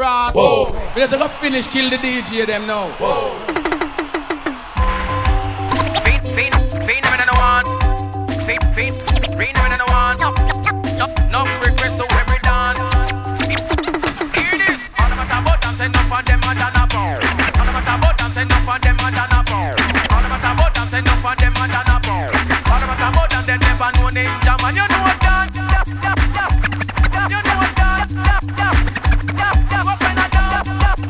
Ross. Whoa. We have to go finish, kill the DJ them now. Whoa. No request to every dance. Hear this. All of us about dance, enough of them are done up. All of us about dance, enough of them are done up. All of us about dance, enough of them are done up. All of us about dance, they never know ninja man. You know what dance? You know what dance? Open a dance.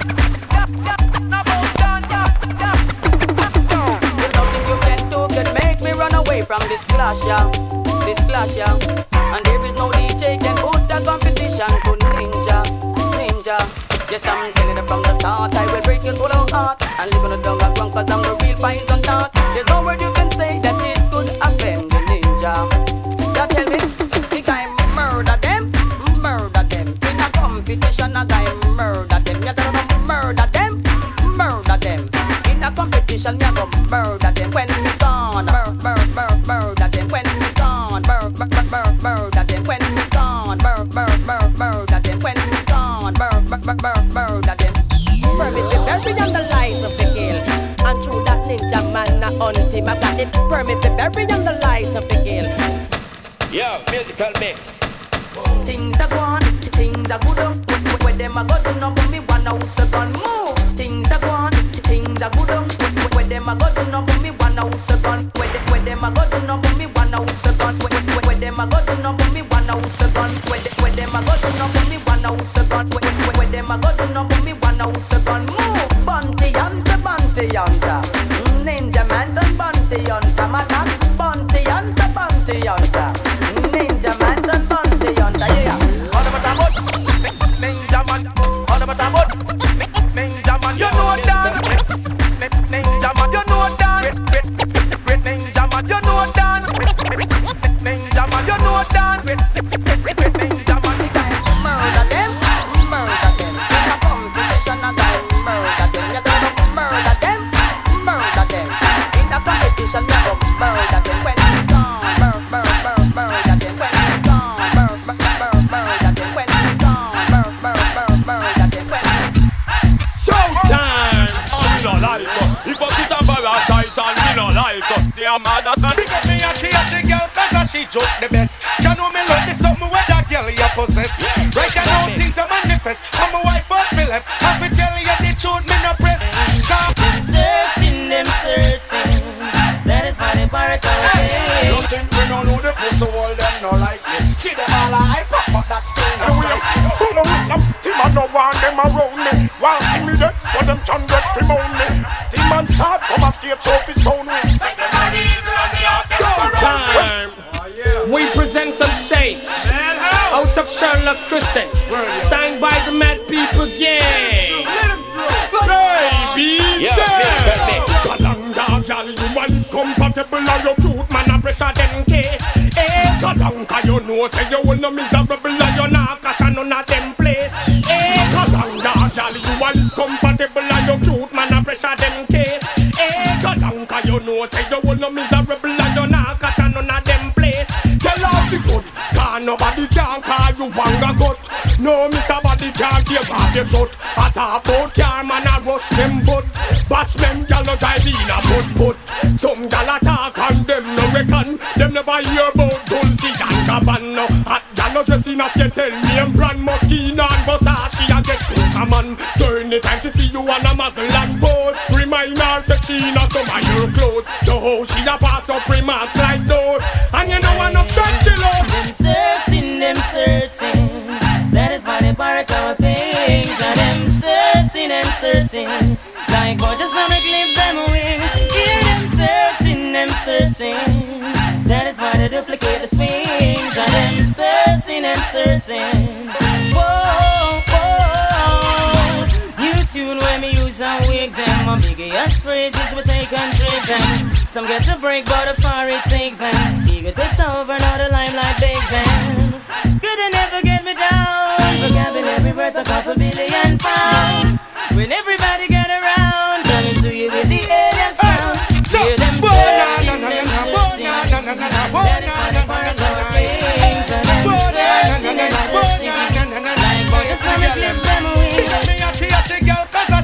Now both dance. There's nothing you can do can make me run away from this clash, yeah. This clash, yeah. And there is no DJ can put that competition to Ninja. Yes, I'm telling you from the start, I will break your whole heart and leave on the dung and cause I'm the real poison dart. There's no word you can say that it could offend the Ninja. Just tell me, think I murder them. In a competition, a guy murder them. You tell them murder them. In a competition, me a go murder them. When we gone, murder them. When we gone, murder them. When we gone, murder them. When we gone, murder them. Permit the bury on the lies of the hill. And through that ninja man, I hunt him. I got it. Permit the bury on the lies of the hill. Yo, musical mix. Things are gone, things are good. Where them a go do no for me one house a gun. Move. Things are gone, things are good. Where them a go do no for me one house a gun. Where them a go do no for me one house a gun. Where them a go do no for me one house a gun. Where them a go do no for me one house a gun. Where them a go do no for me one house a gun. Move. Bunty hunter. Ninja man and bunty hunter. Man, bunty hunter. Ninja man and bunty hunter. Yeah. All of us about ninja man. All of us about ninja man. You know that. Ninja man. You know that. Ninja man. You know that. Ninja man. You know that. Ninja man. Murder them. In a competition, a guy murder them. You don't murder them. In a competition, you go murder them. When we gone, murder them. When we gone, murder them. When we gone, murder them. Showtime! Me no like if I sit a parasite and me no like they are mad as a Because me a the girl cause she joke the best. You know me love the something where that girl you possess. Right now things are manifest. I'm a wife of Philip. I fi tell you the truth, me no press. Them searching. That is why they pirate our way. Don't think we don't know the pussy wall, them no like me. See them all a hype up, but that's still not right. Who know something I no want them around me. Want see me dead, so them can get free moan me. Team man start come a state office phone me. Showtime! We present on stage out of Sherlock Crescent, signed by the Mad People Gang. Baby, musical mix. Kalanga, girl, you want compatible and your cute man a pressure them case. Eh, Kalanga, you know say you will no miserable and you not catch none of them place. Eh, Kalanga, girl, you want compatible and your cute man a pressure them case. Eh, Kalanga, you know say you will no miserable and you not catch none of them place. Tell all the good, cause nobody can call you wanga gut. No, Mr. Body can't give off your shot. A top out car man a rush them butt. Bash them gal no drive in a butt. Some gal attack and them no reckon. Them never hear about Dolce and Gabbana. Hot gal no dress enough you tell me and brand Moschino and Versace a get Coca-Man. So anytime she see you on a muggle and pose, remind her say she not some of your clothes. So how she a pass up remarks like those. And you know enough strength she love. Them searching. That is why they pirate our things. And them searching. Like gorgeous and make live them win. Hear them searching. That is why they duplicate the swings. And them searching. Whoa. New tune when me use and wig them. My biggest phrases we take and trade them. Some get to break but the far it take them. Ego takes over now the limelight big them. Could they never get me down? Vocabulary worth a couple billion pounds. When everybody get around, coming to you with the alien sound. Hear them searching. That is why the parents are the kings. And them searching. Like boys, some clip them away.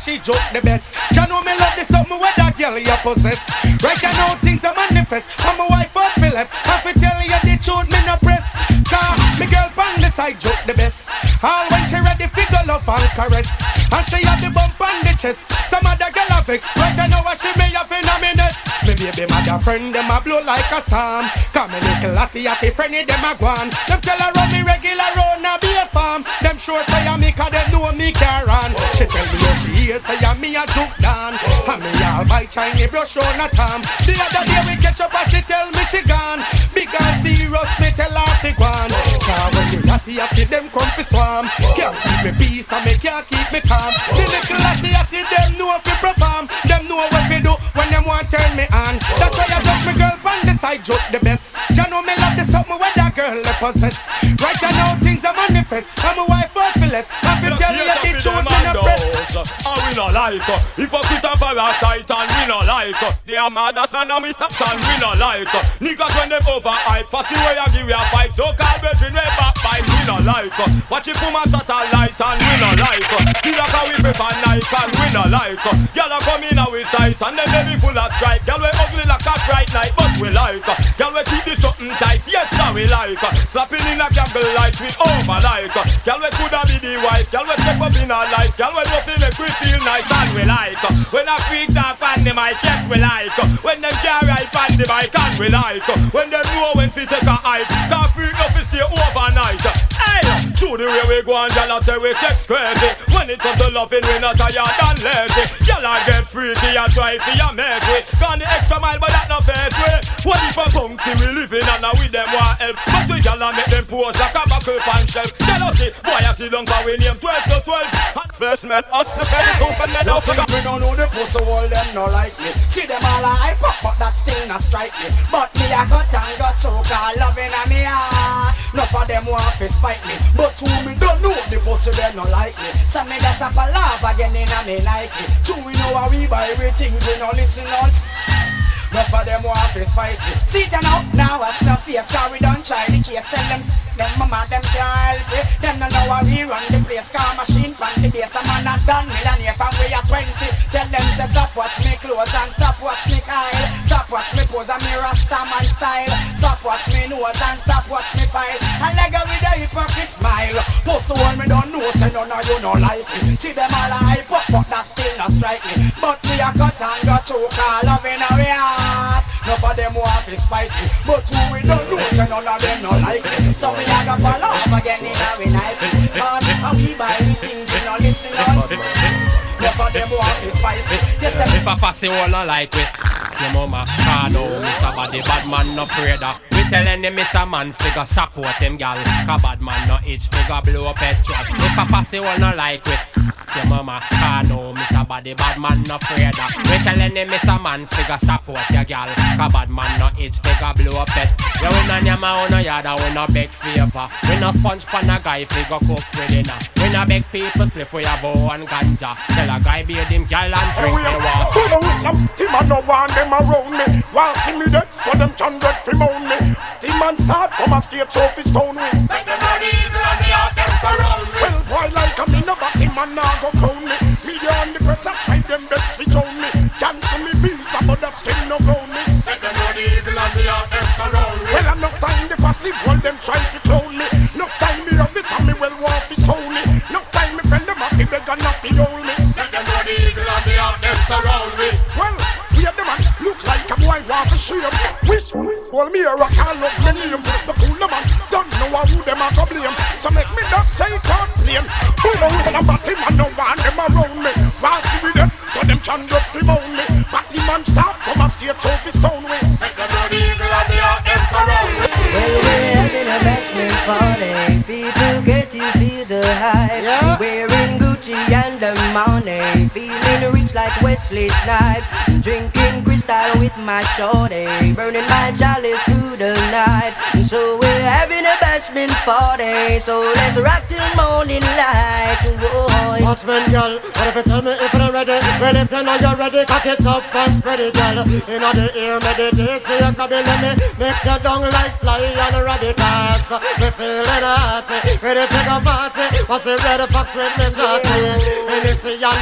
she joke the best. You know me love this something where that girl you possess. Right now things are manifest. I'm a wife of Philip. I fi tell you the truth, me no press. Cause me girl pan the side joke the best. All when she ready fi go love and caress. And she have the bump on the chest. Some other girl have vex. Right now what she may have in a minute. Me baby mother friend them a blow like a storm. Come me little atty friendly them a gone. Them tell her run me regular round a be a farm. Them sure say I me cause them know me can run. She tell me how she hear say I me a joke down. And me all buy Chinese brush on a tom. The other day we catch up and she tell me she gone. Big and serious me tell her to go on. Cause when the atty them come fi swarm. Can't keep me peace and me can't keep me calm. The little atty them know fi perform. Them know what fi do when them want turn me on. That's why I just me girl on the side joke the best. You know me love the something when that girl possess. Right now things are manifest. I'm a wife of Philip. I fi tell you the truth in the press. And we no like hypocrite and parasite and we no like they are mad as man and we stop and we no like niggas when them overhype. Fussy way I give you a fight. So called brethren way backbite we no like. Watch it from a satellite and we no like. Feel like how we prefer Nike and we no like. Girl a come in our sight and them baby full of stripe. Girl we ugly like a bright night but we like. Girl we keep this something tight, yes sir we like. Slapping in a candle light we over like. Girl we coulda be the wife. Girl we step up in our life. Girl we just make we feel nice and we like. When a freak talk on the mic, yes we like. When them can't ride on the mic and we like. When them know when fi take a hike. Can't freak no fi stay overnight. Hey, through the way we go and y'all say we sex crazy. When it comes to loving we not tired and lazy. Y'all get freaky and try fi ya make we. Gone the extra mile but that no face way. What if a bounty we living and with them want help. But we y'all make them pose like a buckle pan shelf. Jealousy, boy I see long for we name 12 to 12. At first met us the face open men out. We don't know the pussy all them no like me. See them all a hype up but that still not strike me. But me a cut and got choke all loving a me heart. Enough of them want to spite me. But to me don't know the pussy them no like me. Some me that's up a laugh again in a me Nike. To we know how we buy everything we no listen on. Enough of them want to spite me. Sit down up now watch no face. Cause we don't try the case. Tell them mama them can't help it. Them no know how we run the place. Car machine pan the base. A man a done millionaire from we are 20. Tell them say stop watch me clothes and stop watch me Kyle. Stop watch me pose and me Rasta man style. Stop watch me nose and stop watch me file. And leg with a hypocrite smile. Pussy one me don't know say none of you no like me. See them all a hype up but that still not strike me. But me a cut and got choke all loving a we heart. Enough of them want to spite me. But who we don't know say none of them no like me. So me a go fall off again in a we Nike. Cause how we buy the things we no listen on. Enough of them want to spite me. Yes, if a fussy all no like it, your mama can't know Mr. Body bad man no afraid of. We telling him Mr. Man figure support him gal. Cause bad man no itch figure blow up petrol. If a fussy all no like it, your mama can't know Mr. Body bad man no afraid of. We telling him Mr. Man figure support your gal. Cause bad man no itch figure blow up pet. Yeah, we no nyama on no yard and we no beg favor. We no sponge pan a guy figure cook with dinner. We no beg people split for your bow and ganja. Tell a guy beard him gal and drink the water. Don't know something man no want them around me. While see me dead so them can get free moan me. The man start come and straight so fi stone me. Make them know the evil and the heart them surround me. Well boy like a me no but him man now go crown me. Media on the press and try them best fi show me. Cancel me visa but that still no ground me. Make them know the evil and the heart them surround me. Well enough time the fussy world them try fi clone me. Enough time me have it and me well want fi soul me. Enough time me friend them have fi beg and not fi hold me. Make them know the evil and the heart them surround me. Well, we are the man look like a boy want to shame. Wish, well me a rock all up the name. The cool man don't know who them a go blame. So make me not say can't blame. Who knows somebody man no want them around me. While see we death so them can get free moan me. Batty man start come and stay trophy stone way. Make them know the evil and the heart them surround me. Well, we're having a bashment party. People get to feel the hype. Yeah. Wearing Gucci and the money. Feeling rich like Wesley Snipes. Drinking crystal with my shorty. Burning my chalice through the night. So we're having a bashment party. So let's rock till morning light. Whoa. Bashment girl, what if you tell me if you're ready? Well if you know you're ready, cock it up and spread it girl. In the ear meditate, so you can be let me mix your dung like Sly and Radicals. We feeling hearty, ready to go party. What's the red fox with me shorty? And it's a young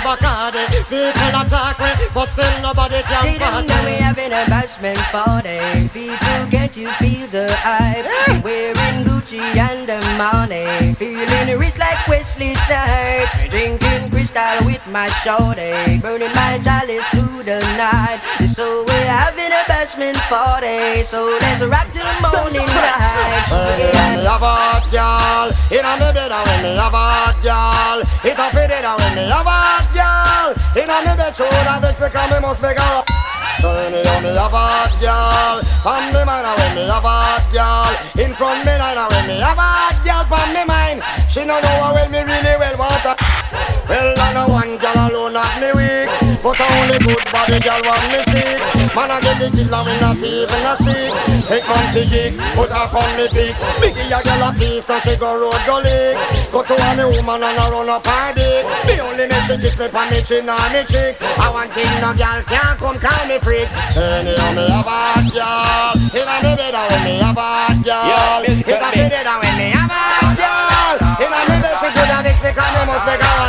Bacardi. People attack me, but still nobody can See them party. now we having a bashment party. People, can't you feel the hype? Wearing Gucci and the money, feeling rich like Wesley Snipes. Drinking crystal with my shorty, burning my chalice through the night. So we're having a bashment party, so let's rock till morning light. When me have a hot girl, inna me bed when me have a hot girl. It a fit it when me have a hot girl. Inna me bed shoulda vex because me must make her. So anyhow me have a hot girl, from me mind when me have a hot girl. In front me line when me have a hot girl from me mind. She no know how well me really well want her. Well I know one girl alone at me weak, but only good body girl want me sick. Man I get the killer when not even a speak. Take man to gig, put her on me peak. Biggie a girl a piece and she go road go lick. Go to a me woman and a run up her dick. Me only make she kiss me pon me chin and me cheek. I want thing no girl can't come call me freak. Anyhow me have a hot girl, inna me bed when me have a hot girl. It a fit it when me have a hot girl. Inna me bed she good and it's because me must make her hot.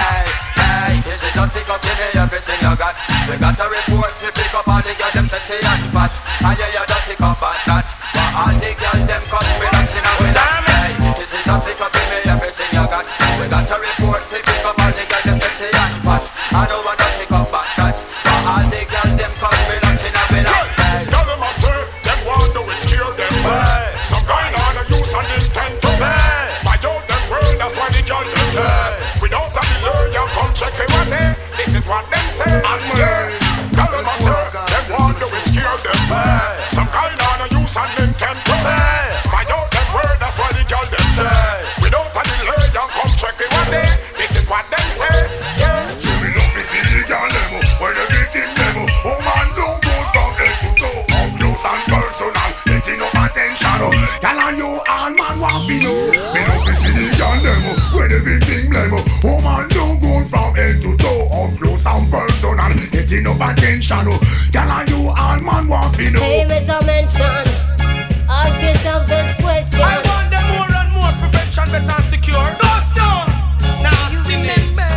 This is just pick up, give me everything you got. We got a report, we pick up all the girls, them sexy and fat. And yeah, you don't pick up at that. But all the girls, them come with us in a way. This is just pick up, give me everything you got. We got a report, we pick up all the girls, them sexy and fat. I know I don't pick up at that. But all the girls, them come with us in a way. Tell them I say, them want to scare them. Some kind of use and intent to buy out them world, that's why the girl them say. Without a delay, you come check it one day. This is what them say. And tell them I say, them want to scare them. Some kind of use and intent to buy out them world, that's why the girl them say. Without a delay, you come check it one day. This is what them say. So we love to see the girl them, when they get in them. Oh man, don't go from head to toe, up close and personal, get enough attention. Girl and you all man want to know. We love to see the girl them, when they get in them. Oh man, don't go from head to toe, up close and personal, get enough attention. Girl and you all man want to know. Hey, Mr. Mention, ask yourself this question. I want them more and more prevention, better and secure. Go soon. Now you remember.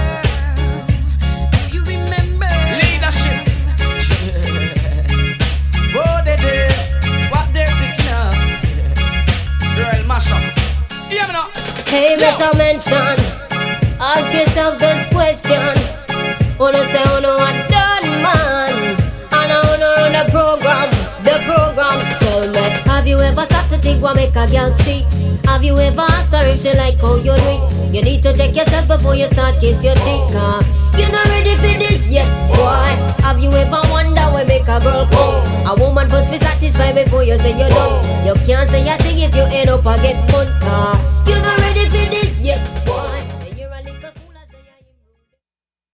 You remember. Leadership. Oh, they did what they're picking up. Girl, mash up. Hear me now. Hey, Mr. Mention, ask yourself this question. Wanna say uno a done man, and I wanna run the program. Tell me, have you ever sat to think what make a girl cheat? Have you ever asked her if she like how you do it? You need to check yourself before you start kiss your teeth. You're not ready for this yet, boy. Have you ever wondered what make a girl come? A woman must be satisfied before you say you're done. You can't say a thing if you end up a get fun. You're not ready